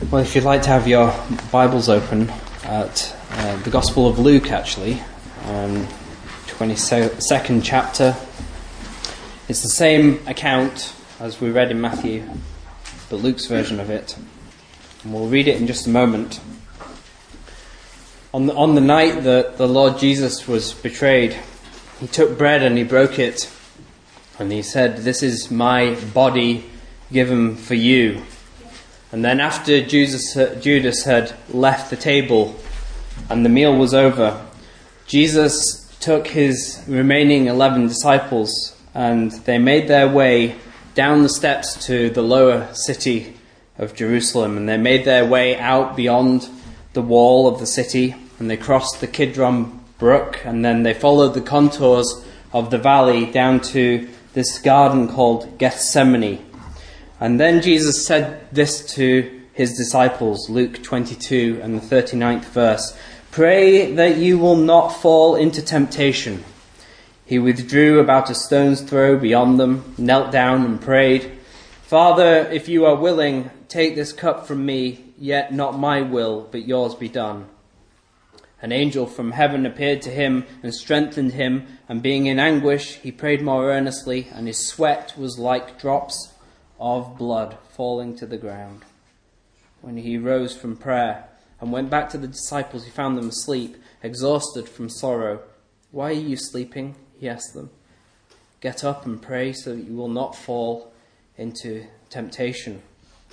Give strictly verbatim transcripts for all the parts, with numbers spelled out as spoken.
Well, if you'd like to have your Bibles open at uh, the Gospel of Luke, actually, um, twenty-second chapter. It's the same account as we read in Matthew, but Luke's version of it. And we'll read it in just a moment. On the, on the night that the Lord Jesus was betrayed, he took bread and he broke it, and he said, "This is my body given for you." And then after Judas, Judas had left the table and the meal was over, Jesus took his remaining eleven disciples and they made their way down the steps to the lower city of Jerusalem. And they made their way out beyond the wall of the city and they crossed the Kidron Brook, and then they followed the contours of the valley down to this garden called Gethsemane. And then Jesus said this to his disciples, Luke twenty-two and the thirty-ninth verse, "Pray that you will not fall into temptation." He withdrew about a stone's throw beyond them, knelt down and prayed, "Father, if you are willing, take this cup from me, yet not my will, but yours be done." An angel from heaven appeared to him and strengthened him, and being in anguish, he prayed more earnestly, and his sweat was like drops of blood falling to the ground. When he rose from prayer and went back to the disciples, he found them asleep, exhausted from sorrow. "Why are you sleeping?" he asked them. "Get up and pray so that you will not fall into temptation."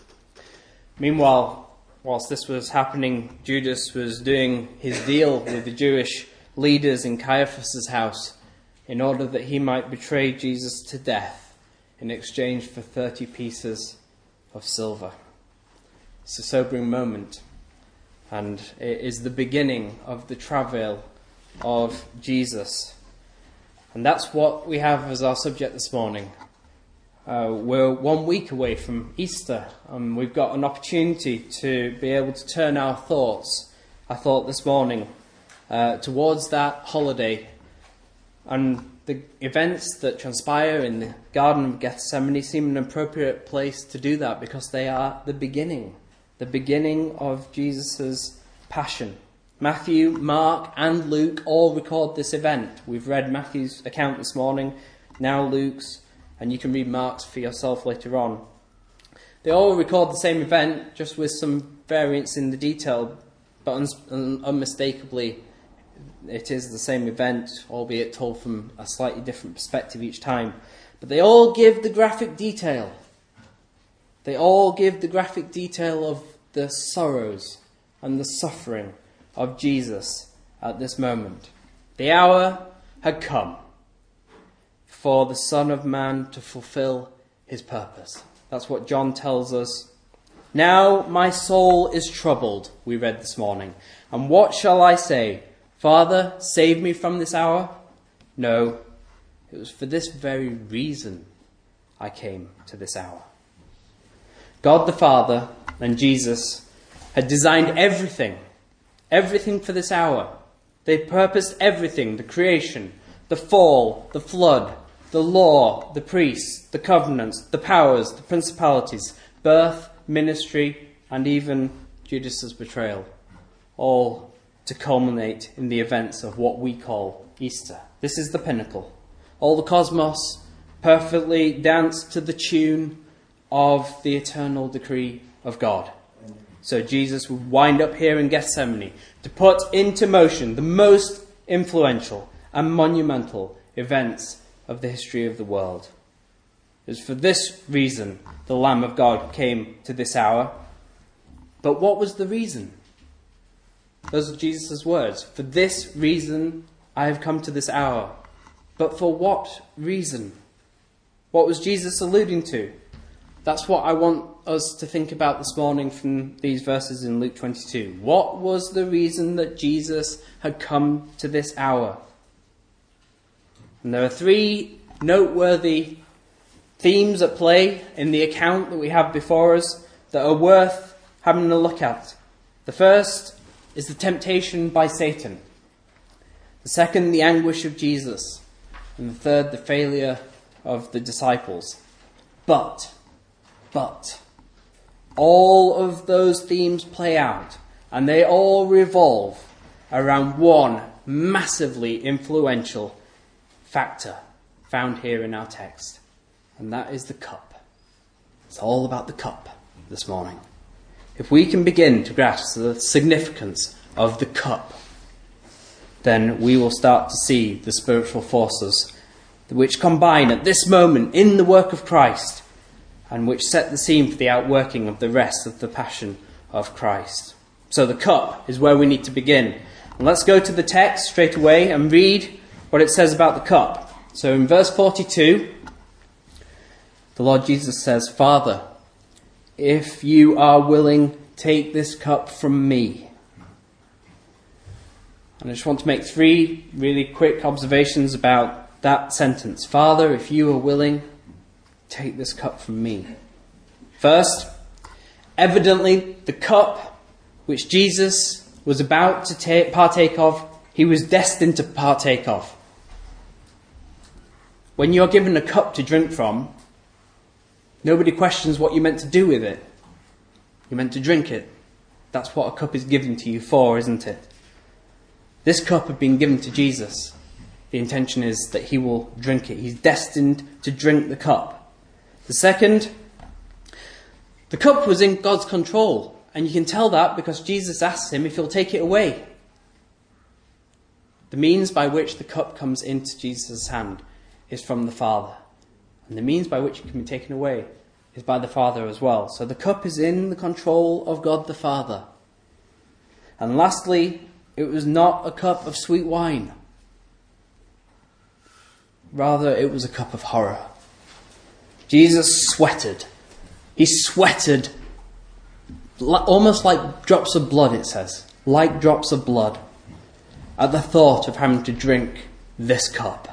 Meanwhile, whilst this was happening, Judas was doing his deal with the Jewish leaders in Caiaphas' house in order that he might betray Jesus to death in exchange for thirty pieces of silver. It's a sobering moment, and it is the beginning of the travail of Jesus. And that's what we have as our subject this morning. Uh, we're one week away from Easter, and we've got an opportunity to be able to turn our thoughts, I thought this morning, uh, towards that holiday. And the events that transpire in the Garden of Gethsemane seem an appropriate place to do that, because they are the beginning, the beginning of Jesus' passion. Matthew, Mark and Luke all record this event. We've read Matthew's account this morning, now Luke's, and you can read Mark's for yourself later on. They all record the same event, just with some variance in the detail, but un- unmistakably it is the same event, albeit told from a slightly different perspective each time. But they all give the graphic detail. They all give the graphic detail of the sorrows and the suffering of Jesus at this moment. The hour had come for the Son of Man to fulfill his purpose. That's what John tells us. "Now my soul is troubled," we read this morning. "And what shall I say? Father, save me from this hour? No, it was for this very reason I came to this hour." God the Father and Jesus had designed everything, everything for this hour. They purposed everything, the creation, the fall, the flood, the law, the priests, the covenants, the powers, the principalities, birth, ministry, and even Judas' betrayal, all to culminate in the events of what we call Easter. This is the pinnacle. All the cosmos perfectly danced to the tune of the eternal decree of God. So Jesus would wind up here in Gethsemane to put into motion the most influential and monumental events of the history of the world. It was for this reason the Lamb of God came to this hour. But what was the reason? Those are Jesus' words. "For this reason I have come to this hour." But for what reason? What was Jesus alluding to? That's what I want us to think about this morning from these verses in Luke twenty-two. What was the reason that Jesus had come to this hour? And there are three noteworthy themes at play in the account that we have before us that are worth having a look at. The first is the temptation by Satan. The second, the anguish of Jesus. And the third, the failure of the disciples. But, but, all of those themes play out, and they all revolve around one massively influential factor found here in our text, and that is the cup. It's all about the cup this morning. If we can begin to grasp the significance of the cup, then we will start to see the spiritual forces which combine at this moment in the work of Christ and which set the scene for the outworking of the rest of the passion of Christ. So the cup is where we need to begin. And let's go to the text straight away and read what it says about the cup. So in verse forty-two, the Lord Jesus says, "Father, if you are willing, take this cup from me." And I just want to make three really quick observations about that sentence. Father, if you are willing, take this cup from me. First, evidently the cup which Jesus was about to ta- partake of, he was destined to partake of. When you're given a cup to drink from, nobody questions what you're meant to do with it. You're meant to drink it. That's what a cup is given to you for, isn't it? This cup had been given to Jesus. The intention is that he will drink it. He's destined to drink the cup. The second, the cup was in God's control. And you can tell that because Jesus asks him if he'll take it away. The means by which the cup comes into Jesus' hand is from the Father. And the means by which it can be taken away is by the Father as well. So the cup is in the control of God the Father. And lastly, it was not a cup of sweet wine. Rather, it was a cup of horror. Jesus sweated. He sweated almost like drops of blood, it says. Like drops of blood. At the thought of having to drink this cup.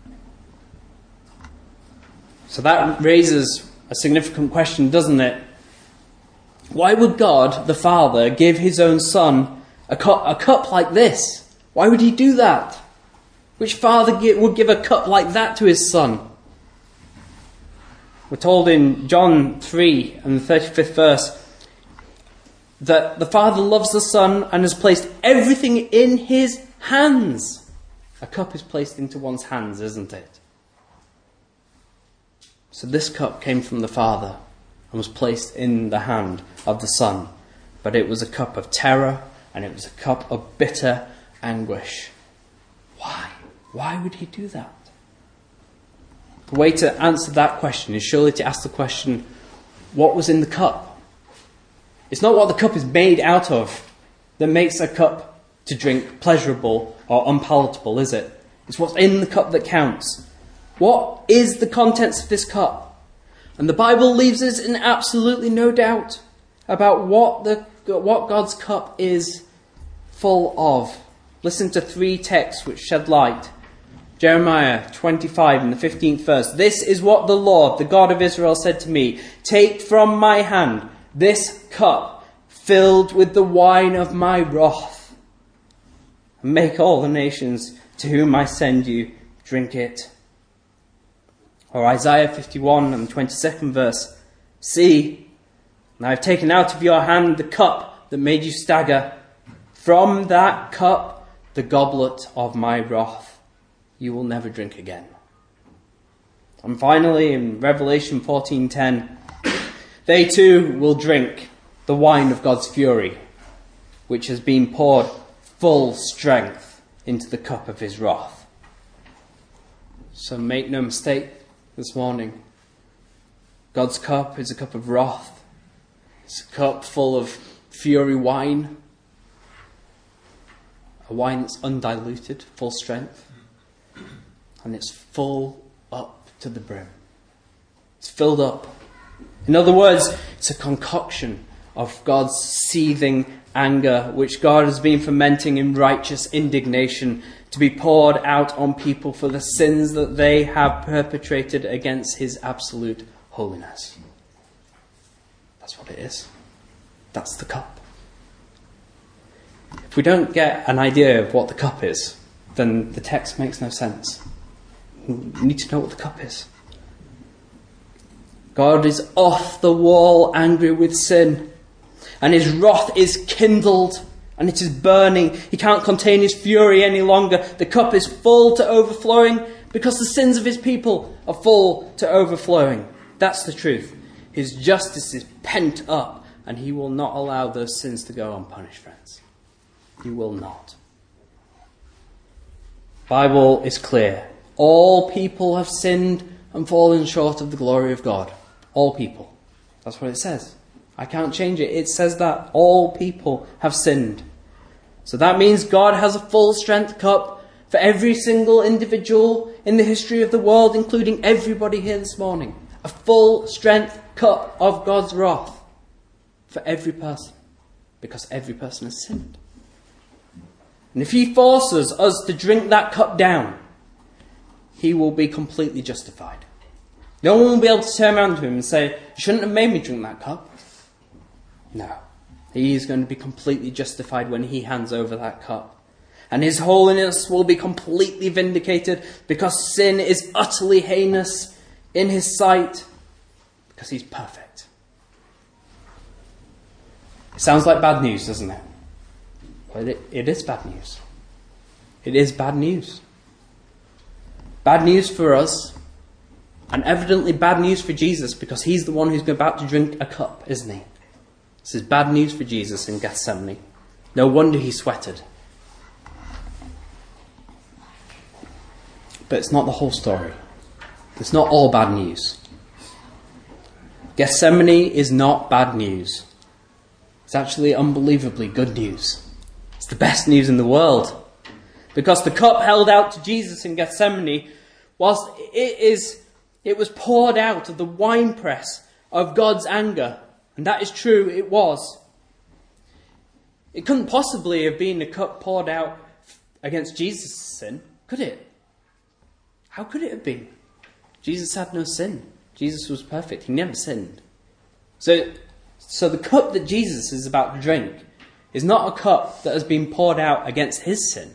So that raises a significant question, doesn't it? Why would God, the Father, give his own Son a cup, a cup like this? Why would he do that? Which father would give a cup like that to his Son? We're told in John three and the thirty-fifth verse that the Father loves the Son and has placed everything in his hands. A cup is placed into one's hands, isn't it? So this cup came from the Father and was placed in the hand of the Son. But it was a cup of terror and it was a cup of bitter anguish. Why? Why would he do that? The way to answer that question is surely to ask the question, what was in the cup? It's not what the cup is made out of that makes a cup to drink pleasurable or unpalatable, is it? It's what's in the cup that counts. What is the contents of this cup? And the Bible leaves us in absolutely no doubt about what the what God's cup is full of. Listen to three texts which shed light. Jeremiah twenty-five and the fifteenth verse. "This is what the Lord, the God of Israel, said to me. Take from my hand this cup filled with the wine of my wrath, and make all the nations to whom I send you drink it." Or Isaiah fifty-one and the twenty-second verse. "See, I have taken out of your hand the cup that made you stagger. From that cup, the goblet of my wrath, you will never drink again." And finally, in Revelation fourteen ten, "They too will drink the wine of God's fury, which has been poured full strength into the cup of his wrath." So make no mistake this morning. God's cup is a cup of wrath. It's a cup full of fury wine. A wine that's undiluted, full strength. And it's full up to the brim. It's filled up. In other words, it's a concoction of God's seething anger, which God has been fermenting in righteous indignation to be poured out on people for the sins that they have perpetrated against his absolute holiness. That's what it is. That's the cup. If we don't get an idea of what the cup is, then the text makes no sense. We need to know what the cup is. God is off the wall angry with sin, and his wrath is kindled, and it is burning. He can't contain his fury any longer. The cup is full to overflowing because the sins of his people are full to overflowing. That's the truth. His justice is pent up, and he will not allow those sins to go unpunished, friends. He will not. The Bible is clear. All people have sinned and fallen short of the glory of God. All people. That's what it says. I can't change it. It says that all people have sinned. So that means God has a full strength cup for every single individual in the history of the world, including everybody here this morning. A full strength cup of God's wrath for every person, because every person has sinned. And if he forces us to drink that cup down, he will be completely justified. No one will be able to turn around to him and say, "You shouldn't have made me drink that cup." No. He is going to be completely justified when he hands over that cup. And his holiness will be completely vindicated because sin is utterly heinous in his sight, because he's perfect. It sounds like bad news, doesn't it? Well, it, it is bad news. It is bad news. Bad news for us, and evidently bad news for Jesus, because he's the one who's about to drink a cup, isn't he? This is bad news for Jesus in Gethsemane. No wonder he sweated. But it's not the whole story. It's not all bad news. Gethsemane is not bad news. It's actually unbelievably good news. It's the best news in the world. Because the cup held out to Jesus in Gethsemane, whilst it is, it was poured out of the winepress of God's anger. And that is true, it was. It couldn't possibly have been a cup poured out against Jesus' sin, could it? How could it have been? Jesus had no sin. Jesus was perfect. He never sinned. So, so the cup that Jesus is about to drink is not a cup that has been poured out against his sin.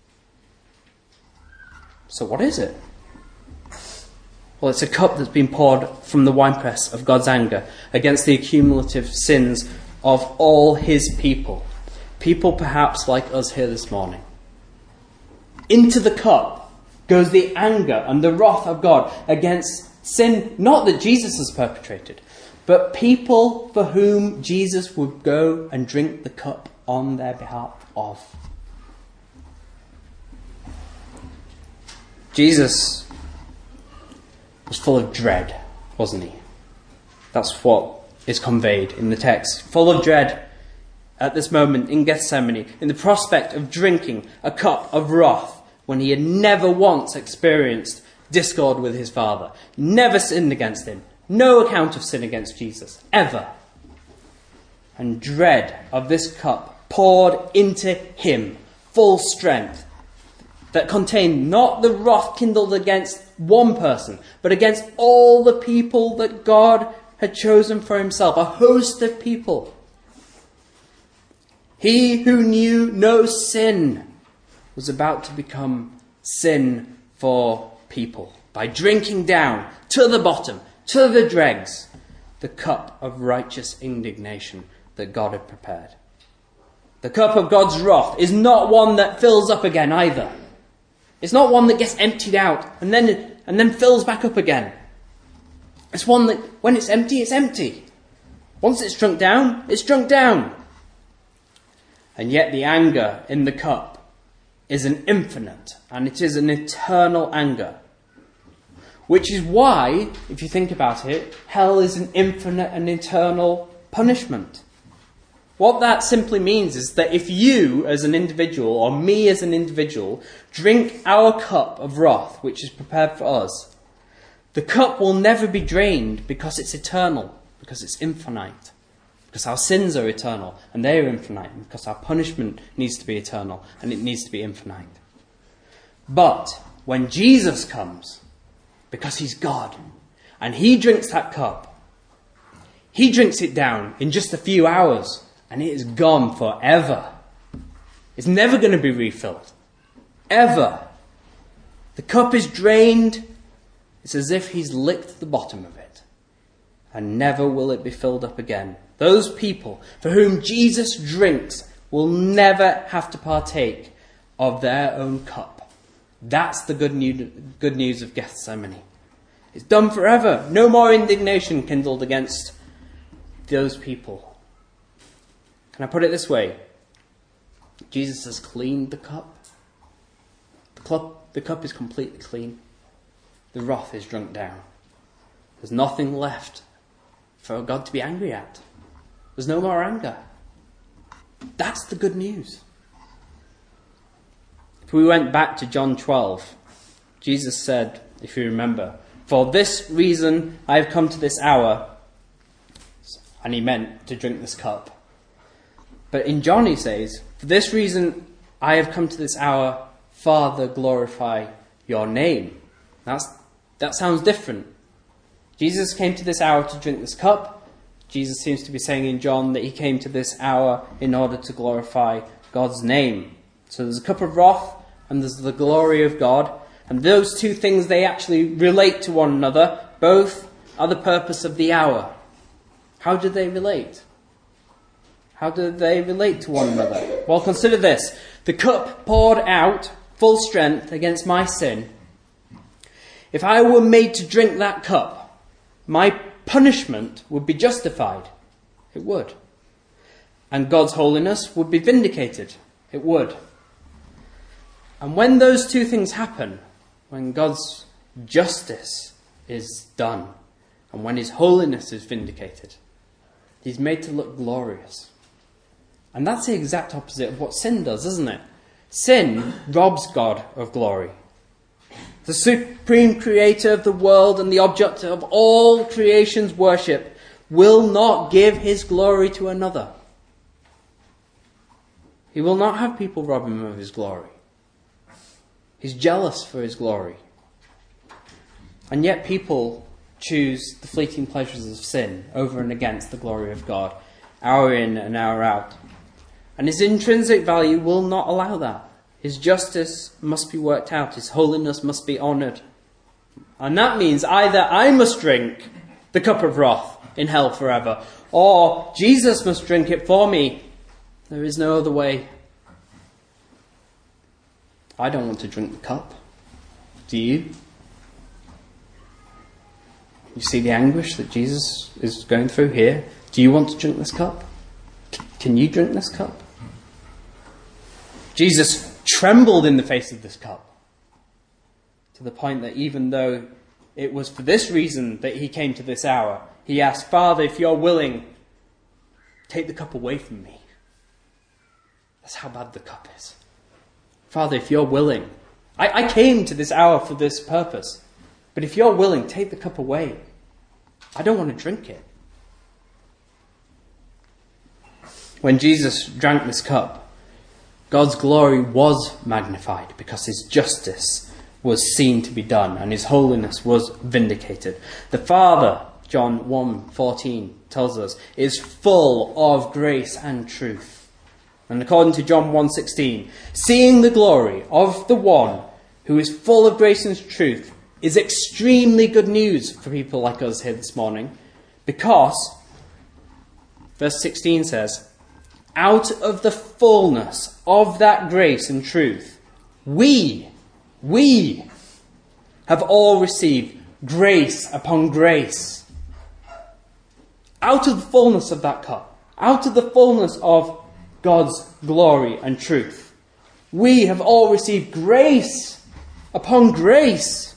So what is it? Well, it's a cup that's been poured from the winepress of God's anger against the accumulative sins of all his people. People perhaps like us here this morning. Into the cup goes the anger and the wrath of God against sin, not that Jesus has perpetrated, but people for whom Jesus would go and drink the cup on their behalf of. Jesus was full of dread, wasn't he? That's what is conveyed in the text. Full of dread at this moment in Gethsemane, in the prospect of drinking a cup of wrath when he had never once experienced discord with his Father, never sinned against him, no account of sin against Jesus, ever. And dread of this cup poured into him, full strength, that contained not the wrath kindled against one person, but against all the people that God had chosen for himself, a host of people. He who knew no sin was about to become sin for people by drinking down to the bottom, to the dregs, the cup of righteous indignation that God had prepared. The cup of God's wrath is not one that fills up again either. It's not one that gets emptied out and then and then fills back up again. It's one that, when it's empty, it's empty. Once it's drunk down, it's drunk down. And yet the anger in the cup is an infinite, and it is an eternal anger. Which is why, if you think about it, hell is an infinite and eternal punishment. What that simply means is that if you as an individual, or me as an individual, drink our cup of wrath, which is prepared for us, the cup will never be drained because it's eternal, because it's infinite. Because our sins are eternal, and they are infinite, and because our punishment needs to be eternal, and it needs to be infinite. But when Jesus comes, because he's God, and he drinks that cup, he drinks it down in just a few hours, and it is gone forever. It's never going to be refilled. Ever. The cup is drained. It's as if he's licked the bottom of it. and never will it be filled up again. Those people for whom Jesus drinks will never have to partake of their own cup. That's the good news, good news of Gethsemane. It's done forever. No more indignation kindled against those people. Can I put it this way? Jesus has cleaned the cup. The cup, the cup is completely clean. The wrath is drunk down. There's nothing left for God to be angry at. There's no more anger. That's the good news. If we went back to John twelve, Jesus said, if you remember, "For this reason I have come to this hour," and he meant to drink this cup. But in John he says, "For this reason I have come to this hour, Father, glorify your name." That's, that sounds different. Jesus came to this hour to drink this cup. Jesus seems to be saying in John that he came to this hour in order to glorify God's name. So there's a cup of wrath and there's the glory of God. And those two things, they actually relate to one another. Both are the purpose of the hour. How do they relate? How do they relate to one another? Well, consider this. The cup poured out, full strength, against my sin. If I were made to drink that cup, my punishment would be justified. It would. And God's holiness would be vindicated. It would. And when those two things happen, when God's justice is done, and when his holiness is vindicated, he's made to look glorious. And that's the exact opposite of what sin does, isn't it? Sin robs God of glory. The supreme creator of the world and the object of all creation's worship will not give his glory to another. He will not have people rob him of his glory. He's jealous for his glory. And yet people choose the fleeting pleasures of sin over and against the glory of God, hour in and hour out. And his intrinsic value will not allow that. His justice must be worked out. His holiness must be honoured. And that means either I must drink the cup of wrath in hell forever, or Jesus must drink it for me. There is no other way. I don't want to drink the cup. Do you? You see the anguish that Jesus is going through here? Do you want to drink this cup? Can you drink this cup? Jesus trembled in the face of this cup, to the point that even though it was for this reason that he came to this hour, he asked, "Father, if you're willing, take the cup away from me." That's how bad the cup is. Father, if you're willing, I, I came to this hour for this purpose, but if you're willing, take the cup away. I don't want to drink it. When Jesus drank this cup, God's glory was magnified because his justice was seen to be done and his holiness was vindicated. The Father, John one fourteen tells us, is full of grace and truth. And according to John one sixteen, seeing the glory of the one who is full of grace and truth is extremely good news for people like us here this morning, because, verse sixteen says, out of the fullness of that grace and truth, we, we have all received grace upon grace. Out of the fullness of that cup, out of the fullness of God's glory and truth, we have all received grace upon grace.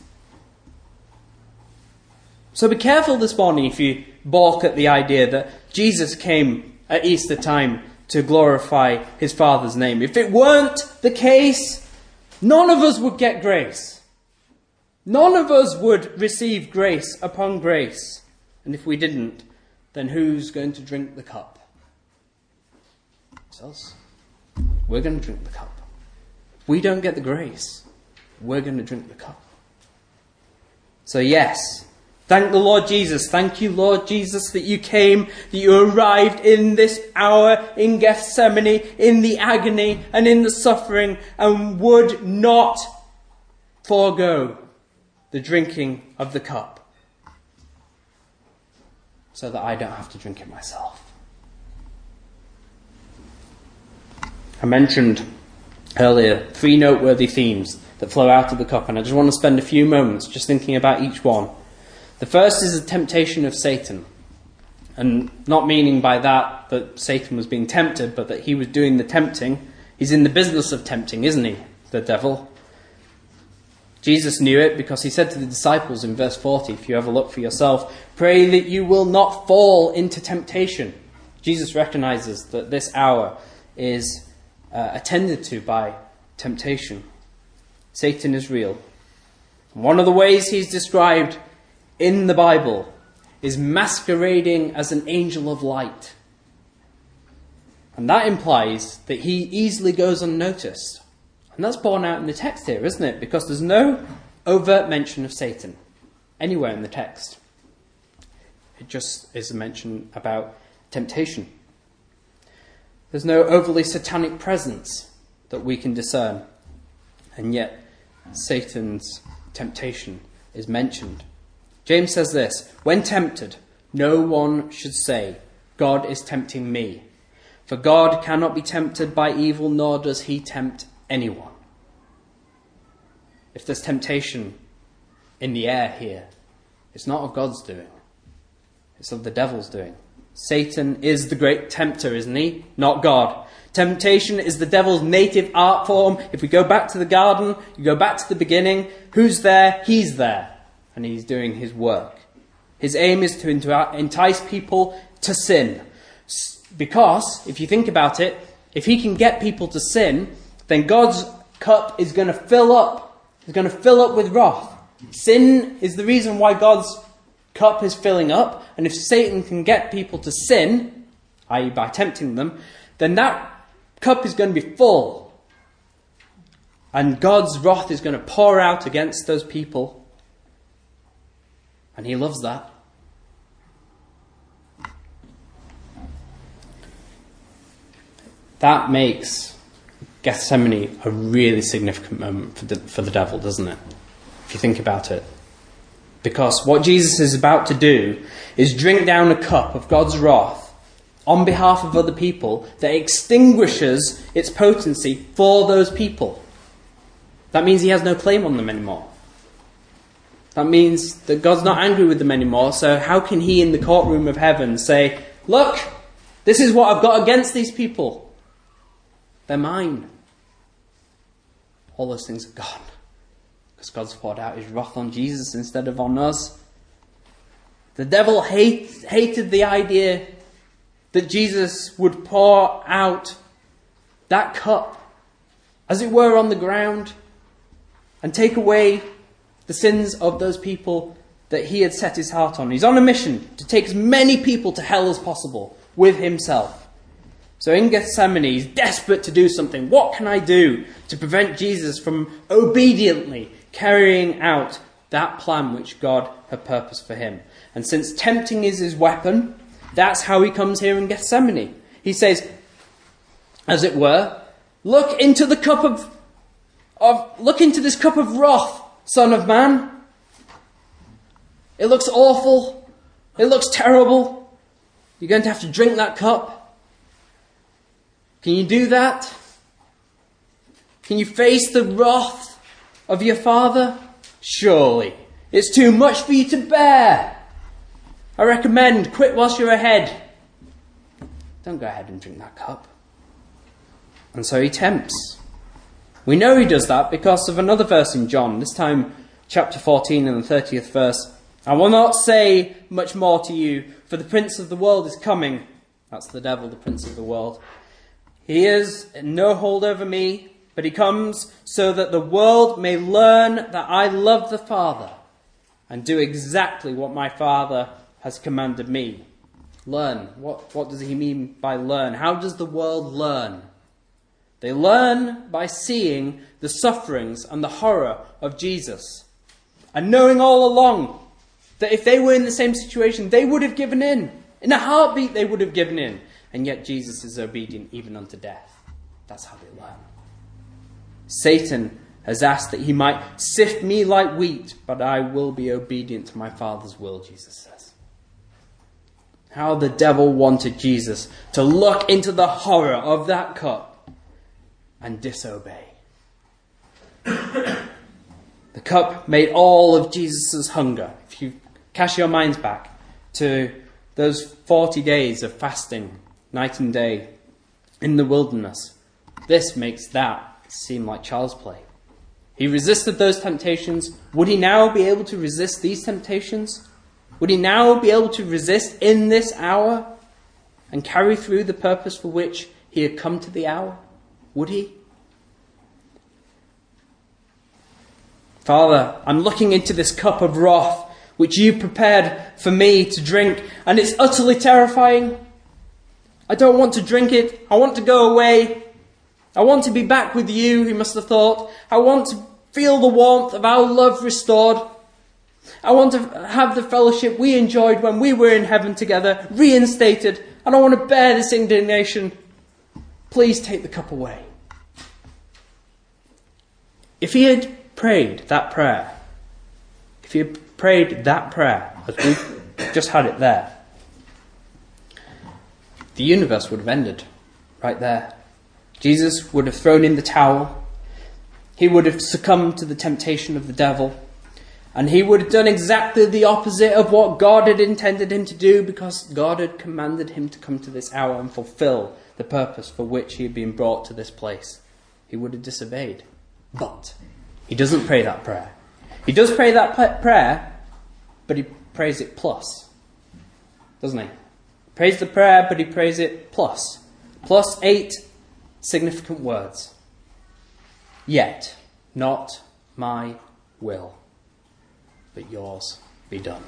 So be careful this morning if you balk at the idea that Jesus came at Easter time to glorify his Father's name. If it weren't the case, none of us would get grace. None of us would receive grace upon grace. And if we didn't, then who's going to drink the cup? It's us. We're going to drink the cup. If we don't get the grace, we're going to drink the cup. So yes, thank the Lord Jesus. Thank you, Lord Jesus, that you came, that you arrived in this hour in Gethsemane, in the agony and in the suffering, and would not forego the drinking of the cup. so that I don't have to drink it myself. I mentioned earlier three noteworthy themes that flow out of the cup, and I just want to spend a few moments just thinking about each one. The first is the temptation of Satan, and not meaning by that that Satan was being tempted, but that he was doing the tempting. He's in the business of tempting, isn't he, the devil? Jesus knew it because he said to the disciples in verse forty, if you have a look for yourself, pray that you will not fall into temptation. Jesus recognizes that this hour is uh, attended to by temptation. Satan is real. One of the ways he's described in the Bible is masquerading as an angel of light. And that implies that he easily goes unnoticed. And that's borne out in the text here, isn't it? Because there's no overt mention of Satan anywhere in the text. It just is a mention about temptation. There's no overly satanic presence that we can discern. And yet, Satan's temptation is mentioned. James says this, when tempted, no one should say, God is tempting me. For God cannot be tempted by evil, nor does he tempt anyone. If there's temptation in the air here, it's not of God's doing. It's of the devil's doing. Satan is the great tempter, isn't he? Not God. Temptation is the devil's native art form. If we go back to the garden, you go back to the beginning, who's there? He's there. And he's doing his work. His aim is to entice people to sin. Because, if you think about it, if he can get people to sin, then God's cup is going to fill up. It's going to fill up with wrath. Sin is the reason why God's cup is filling up. And if Satan can get people to sin, that is by tempting them, then that cup is going to be full. And God's wrath is going to pour out against those people. And he loves that. That makes Gethsemane a really significant moment for the, for the devil, doesn't it? If you think about it. Because what Jesus is about to do is drink down a cup of God's wrath on behalf of other people that extinguishes its potency for those people. That means he has no claim on them anymore. That means that God's not angry with them anymore, so how can he in the courtroom of heaven say, look, this is what I've got against these people. They're mine. All those things are gone. Because God's poured out his wrath on Jesus instead of on us. The devil hate, hated the idea that Jesus would pour out that cup, as it were, on the ground, and take away the sins of those people that he had set his heart on. He's on a mission to take as many people to hell as possible with himself. So in Gethsemane, he's desperate to do something. What can I do to prevent Jesus from obediently carrying out that plan which God had purposed for him? And since tempting is his weapon, that's how he comes here in Gethsemane. He says, as it were, look into the cup of, of look into this cup of wrath, Son of Man. It looks awful. It looks terrible. You're going to have to drink that cup. Can you do that? Can you face the wrath of your Father? Surely. It's too much for you to bear. I recommend, quit whilst you're ahead. Don't go ahead and drink that cup. And so he tempts. We know he does that because of another verse in John, this time chapter fourteen and the thirtieth verse. I will not say much more to you, for the prince of the world is coming. That's the devil, the prince of the world. He has no hold over me, but he comes so that the world may learn that I love the Father and do exactly what my Father has commanded me. Learn. What, what does he mean by learn? How does the world learn? They learn by seeing the sufferings and the horror of Jesus. And knowing all along that if they were in the same situation, they would have given in. In a heartbeat, they would have given in. And yet Jesus is obedient even unto death. That's how they learn. Satan has asked that he might sift me like wheat, but I will be obedient to my Father's will, Jesus says. How the devil wanted Jesus to look into the horror of that cup and disobey. The cup made all of Jesus' hunger. If you cast your minds back to those forty days of fasting, night and day, in the wilderness, this makes that seem like child's play. He resisted those temptations. Would he now be able to resist these temptations? Would he now be able to resist in this hour and carry through the purpose for which he had come to the hour? Would he? Father, I'm looking into this cup of wrath which you prepared for me to drink, and it's utterly terrifying. I don't want to drink it. I want to go away. I want to be back with you, he must have thought. I want to feel the warmth of our love restored. I want to have the fellowship we enjoyed when we were in heaven together reinstated. I don't want to bear this indignation. Please take the cup away. If he had prayed that prayer, if he had prayed that prayer, as we've just had it there, the universe would have ended right there. Jesus would have thrown in the towel. He would have succumbed to the temptation of the devil. And he would have done exactly the opposite of what God had intended him to do, because God had commanded him to come to this hour and fulfill the purpose for which he had been brought to this place. He would have disobeyed. But he doesn't pray that prayer. He does pray that prayer, but he prays it plus. Doesn't he? He prays the prayer, but he prays it plus. Plus eight significant words. Yet, not my will, but yours be done.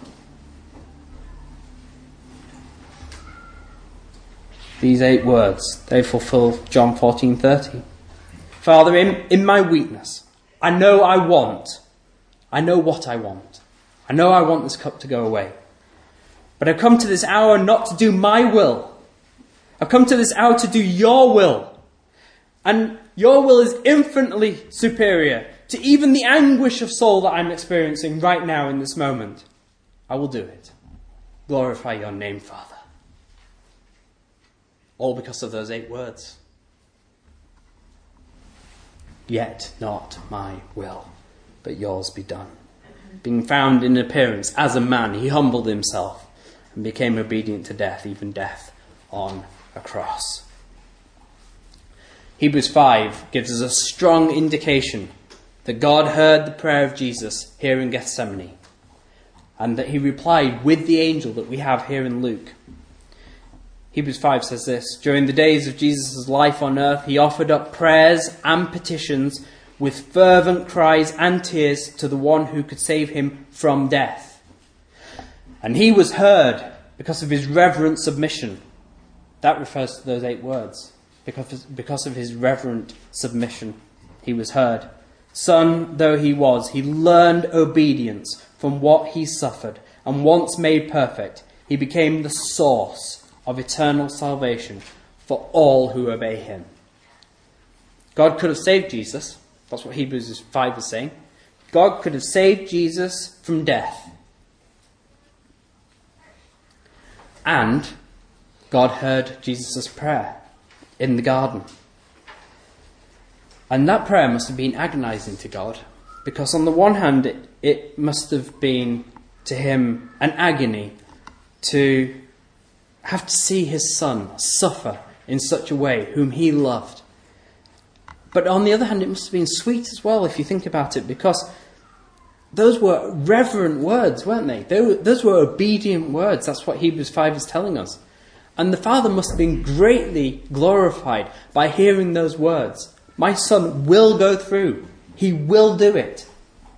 These eight words, they fulfill John fourteen thirty. Father, in, in my weakness, I know I want, I know what I want. I know I want this cup to go away. But I've come to this hour not to do my will. I've come to this hour to do your will. And your will is infinitely superior to even the anguish of soul that I'm experiencing right now in this moment. I will do it. Glorify your name, Father. All because of those eight words. Yet not my will, but yours be done. Being found in appearance as a man, he humbled himself and became obedient to death, even death on a cross. Hebrews five gives us a strong indication that God heard the prayer of Jesus here in Gethsemane, and that he replied with the angel that we have here in Luke. Hebrews five says this: during the days of Jesus' life on earth, he offered up prayers and petitions with fervent cries and tears to the one who could save him from death. And he was heard because of his reverent submission. That refers to those eight words. Because, because of his reverent submission, he was heard. Son though he was, he learned obedience from what he suffered, and once made perfect, he became the source of eternal salvation for all who obey him. God could have saved Jesus. That's what Hebrews five is saying. God could have saved Jesus from death. And God heard Jesus' prayer in the garden. And that prayer must have been agonizing to God, because on the one hand it, it must have been to him an agony to have to see his son suffer in such a way whom he loved. But on the other hand, it must have been sweet as well, if you think about it, because those were reverent words, weren't they? They were, those were obedient words. That's what Hebrews five is telling us. And the Father must have been greatly glorified by hearing those words. My son will go through. He will do it.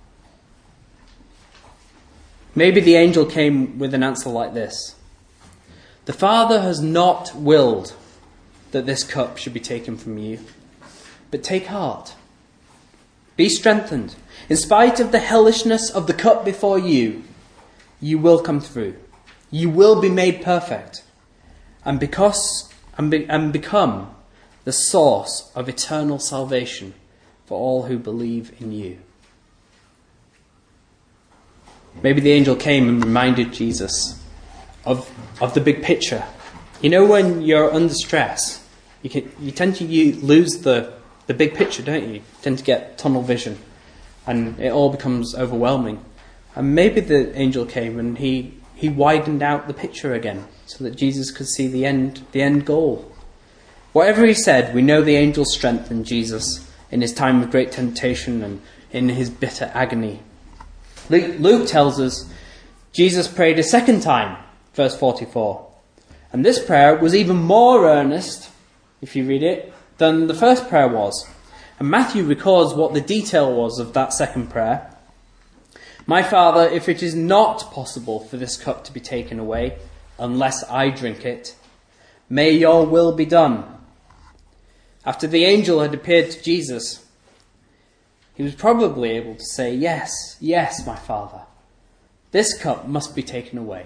Maybe the angel came with an answer like this: the Father has not willed that this cup should be taken from you. But take heart. Be strengthened. In spite of the hellishness of the cup before you, you will come through. You will be made perfect. And because and, be, and become the source of eternal salvation for all who believe in you. Maybe the angel came and reminded Jesus of, of the big picture. You know, when you're under stress, you can you tend to you lose the, the big picture, don't you? You tend to get tunnel vision, and it all becomes overwhelming. And maybe the angel came and he, he widened out the picture again so that Jesus could see the end the end goal. Whatever he said, we know the angel strengthened Jesus in his time of great temptation and in his bitter agony. Luke, Luke tells us Jesus prayed a second time, verse forty-four. And this prayer was even more earnest, if you read it, than the first prayer was. And Matthew records what the detail was of that second prayer. My Father, if it is not possible for this cup to be taken away, unless I drink it, may your will be done. After the angel had appeared to Jesus, he was probably able to say, yes, yes, my Father, this cup must be taken away.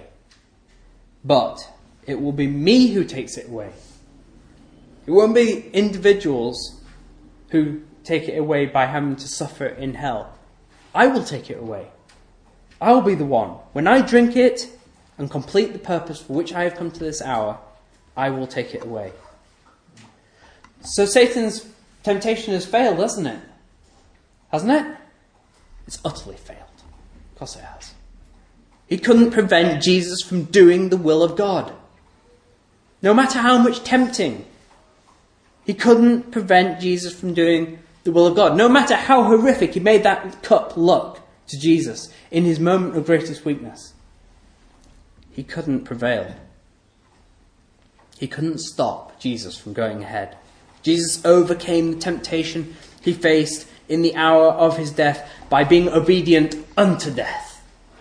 But it will be me who takes it away. It won't be individuals who take it away by having to suffer in hell. I will take it away. I will be the one. When I drink it and complete the purpose for which I have come to this hour, I will take it away. So Satan's temptation has failed, hasn't it? Hasn't it? It's utterly failed. Of course it has. He couldn't prevent Jesus from doing the will of God. No matter how much tempting, he couldn't prevent Jesus from doing the will of God. No matter how horrific he made that cup look to Jesus in his moment of greatest weakness, he couldn't prevail. He couldn't stop Jesus from going ahead. Jesus overcame the temptation he faced in the hour of his death by being obedient unto death.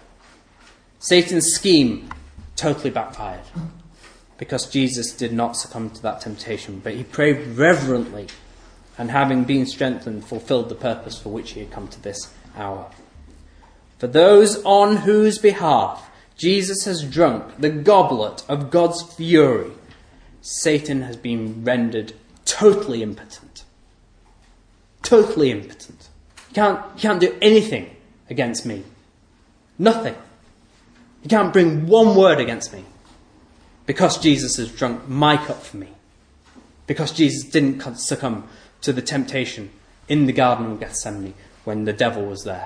Satan's scheme totally backfired because Jesus did not succumb to that temptation, but he prayed reverently and, having been strengthened, fulfilled the purpose for which he had come to this hour. For those on whose behalf Jesus has drunk the goblet of God's fury, Satan has been rendered totally impotent. Totally impotent. He can't, he can't do anything against me. Nothing. He can't bring one word against me. Because Jesus has drunk my cup for me. Because Jesus didn't succumb to the temptation in the Garden of Gethsemane when the devil was there.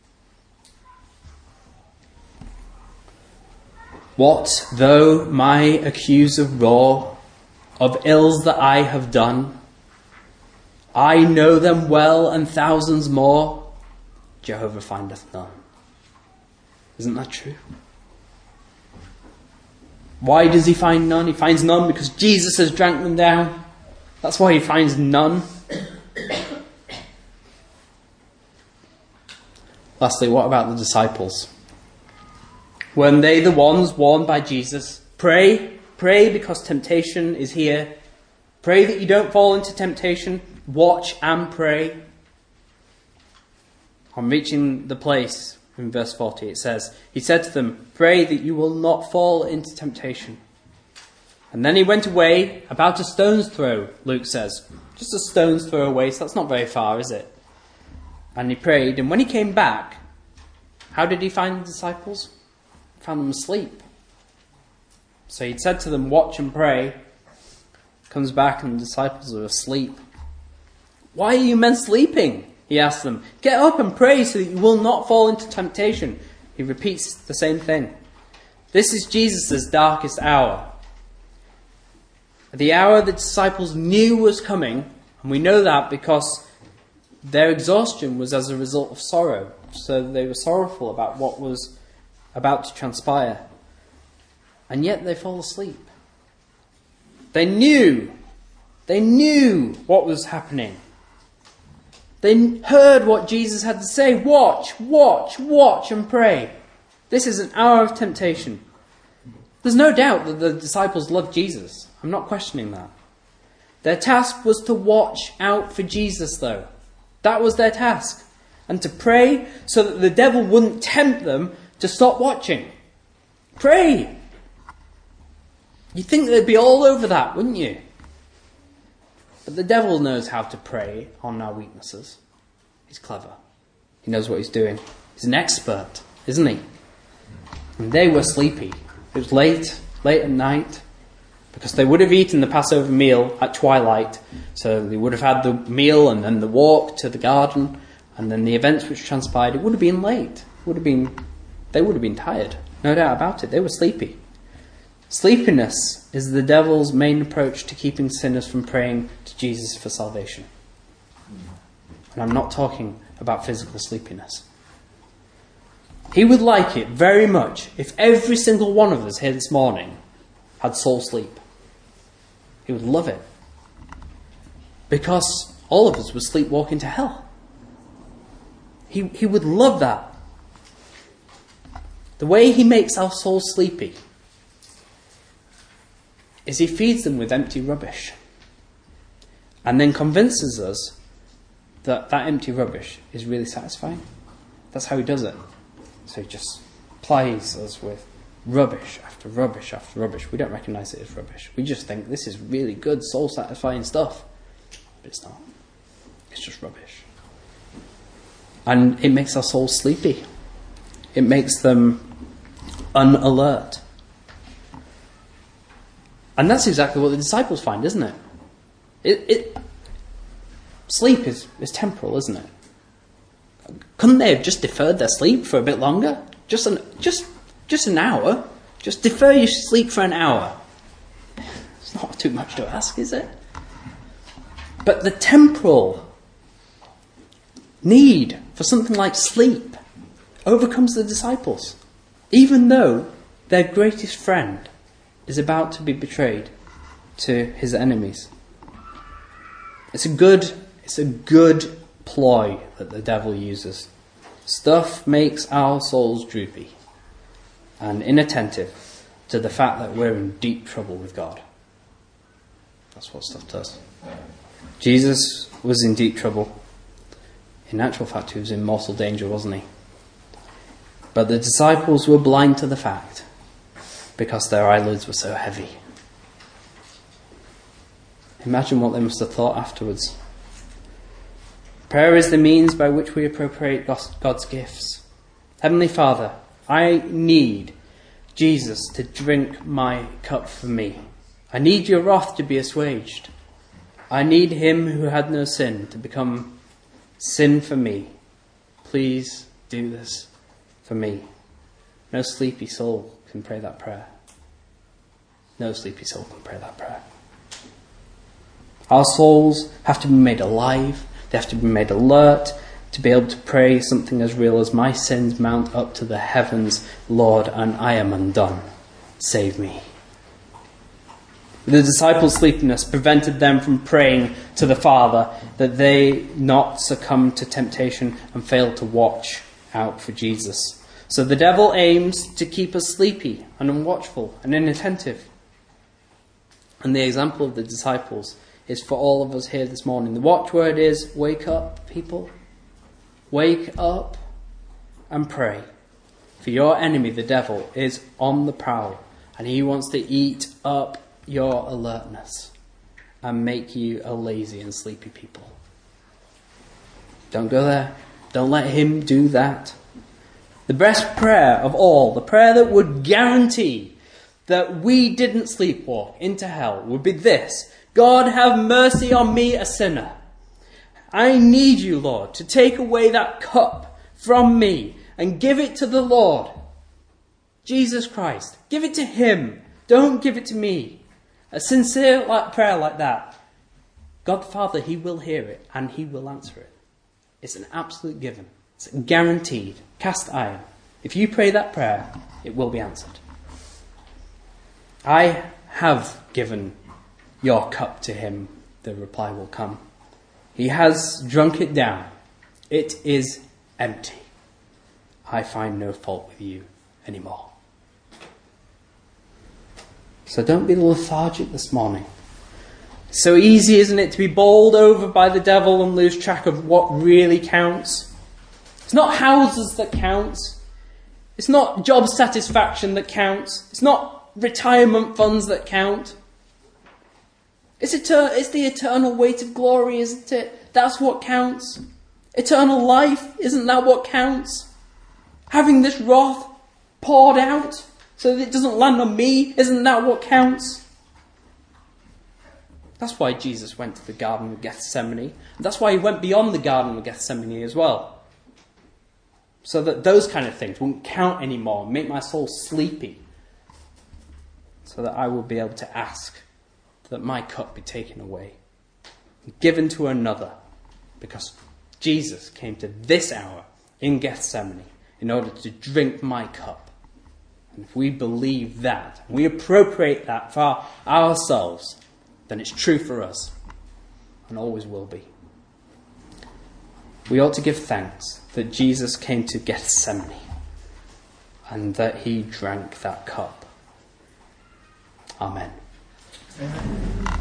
What though my accuser roar of ills that I have done? I know them well and thousands more. Jehovah findeth none. Isn't that true? Why does he find none? He finds none because Jesus has drank them down. That's why he finds none. Lastly, what about the disciples? Weren't they the ones warned by Jesus? Pray, pray because temptation is here. Pray that you don't fall into temptation. Watch and pray. On reaching the place, in verse forty, it says, he said to them, pray that you will not fall into temptation. And then he went away about a stone's throw, Luke says. Just a stone's throw away, so that's not very far, is it? And he prayed, and when he came back, how did he find the disciples? He found them asleep. So he'd said to them, watch and pray. Comes back and the disciples are asleep. Why are you men sleeping? He asked them. Get up and pray so that you will not fall into temptation. He repeats the same thing. This is Jesus' darkest hour. The hour the disciples knew was coming, and we know that because their exhaustion was as a result of sorrow. So they were sorrowful about what was about to transpire. And yet they fall asleep. They knew. They knew what was happening. They heard what Jesus had to say. Watch, watch, watch and pray. This is an hour of temptation. There's no doubt that the disciples loved Jesus. I'm not questioning that. Their task was to watch out for Jesus, though. That was their task. And to pray so that the devil wouldn't tempt them to stop watching. Pray. You'd think they'd be all over that, wouldn't you? But the devil knows how to prey on our weaknesses. He's clever. He knows what he's doing. He's an expert, isn't he? And they were sleepy. It was late, late at night, because they would have eaten the Passover meal at twilight. So they would have had the meal and then the walk to the garden, and then the events which transpired. It would have been late. It would have been, they would have been tired, no doubt about it. They were sleepy. Sleepiness is the devil's main approach to keeping sinners from praying to Jesus for salvation. And I'm not talking about physical sleepiness. He would like it very much if every single one of us here this morning had soul sleep. He would love it. Because all of us would sleepwalk into hell. He, he would love that. The way he makes our souls sleepy is he feeds them with empty rubbish. And then convinces us that that empty rubbish is really satisfying. That's how he does it. So he just plies us with rubbish after rubbish after rubbish. We don't recognise it as rubbish. We just think this is really good, soul-satisfying stuff. But it's not. It's just rubbish. And it makes our souls sleepy. It makes them unalert. And that's exactly what the disciples find, isn't it? It, it sleep is, is temporal, isn't it? Couldn't they have just deferred their sleep for a bit longer? Just an just just an hour? Just defer your sleep for an hour. It's not too much to ask, is it? But the temporal need for something like sleep overcomes the disciples, even though their greatest friend is about to be betrayed to his enemies. It's a good, it's a good ploy that the devil uses. Stuff makes our souls droopy and inattentive to the fact that we're in deep trouble with God. That's what stuff does. Jesus was in deep trouble. In actual fact, he was in mortal danger, wasn't he? But the disciples were blind to the fact because their eyelids were so heavy. Imagine what they must have thought afterwards. Prayer is the means by which we appropriate God's gifts. Heavenly Father, I need Jesus to drink my cup for me. I need your wrath to be assuaged. I need him who had no sin to become sin for me. Please do this for me. No sleepy soul can pray that prayer. No sleepy soul can pray that prayer. Our souls have to be made alive. They have to be made alert to be able to pray something as real as my sins mount up to the heavens, Lord, and I am undone. Save me. The disciples' sleepiness prevented them from praying to the Father that they not succumb to temptation and fail to watch out for Jesus. So the devil aims to keep us sleepy and unwatchful and inattentive. And the example of the disciples is for all of us here this morning. The watchword is, wake up, people. Wake up and pray. For your enemy, the devil, is on the prowl, and he wants to eat up your alertness and make you a lazy and sleepy people. Don't go there. Don't let him do that. The best prayer of all, the prayer that would guarantee that we didn't sleepwalk into hell, would be this: God, have mercy on me, a sinner. I need you, Lord, to take away that cup from me and give it to the Lord. Jesus Christ, give it to him. Don't give it to me. A sincere prayer like that, God the Father, he will hear it and he will answer it. It's an absolute given. It's guaranteed. Cast iron. If you pray that prayer, it will be answered. I have given your cup to him, the reply will come. He has drunk it down. It is empty. I find no fault with you anymore. So don't be lethargic this morning. It's so easy, isn't it, to be bowled over by the devil and lose track of what really counts. It's not houses that counts. It's not job satisfaction that counts. It's not retirement funds that count. It's, etern- it's the eternal weight of glory, isn't it? That's what counts. Eternal life, isn't that what counts? Having this wrath poured out so that it doesn't land on me? Isn't that what counts? That's why Jesus went to the Garden of Gethsemane. And that's why he went beyond the Garden of Gethsemane as well. So that those kind of things won't count anymore, make my soul sleepy. So that I will be able to ask that my cup be taken away, given to another, because Jesus came to this hour in Gethsemane in order to drink my cup. And if we believe that, we appropriate that for ourselves, then it's true for us and always will be. We ought to give thanks that Jesus came to Gethsemane and that he drank that cup. Amen. Amen.